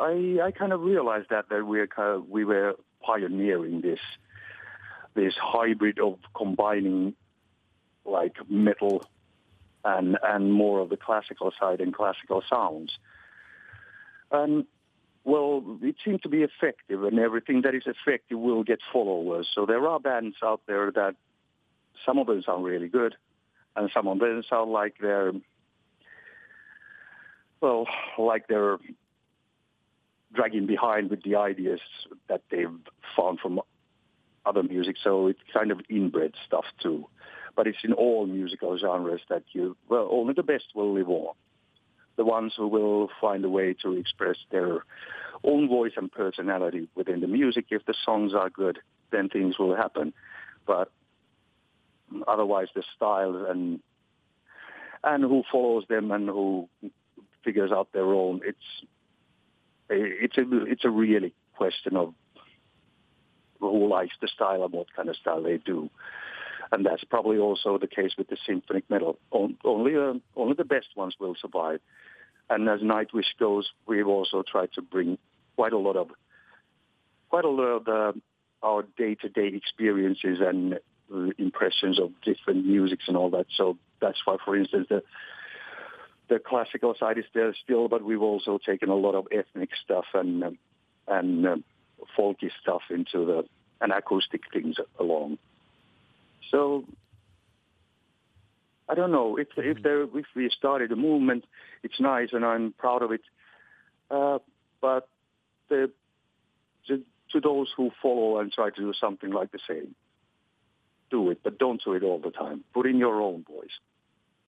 I kind of realized that we were pioneering this hybrid of combining like metal and more of the classical side and classical sounds. And well, it seemed to be effective, and everything that is effective will get followers. So there are bands out there that some of them sound really good, and some of them sound like they're dragging behind with the ideas that they've found from other music. So it's kind of inbred stuff too. But it's in all musical genres that only the best will live on. The ones who will find a way to express their own voice and personality within the music. If the songs are good, then things will happen. But otherwise, the style and who follows them and who figures out their own, it's a really question of who likes the style and what kind of style they do. And that's probably also the case with the symphonic metal. Only the best ones will survive. And as Nightwish goes, we've also tried to bring quite a lot of our day-to-day experiences and impressions of different musics and all that. So that's why, for instance, the classical side is there still, but we've also taken a lot of ethnic stuff and folky stuff into and acoustic things along. So I don't know if we started a movement, it's nice and I'm proud of it. But to those who follow and try to do something like the same, do it, but don't do it all the time. Put in your own voice.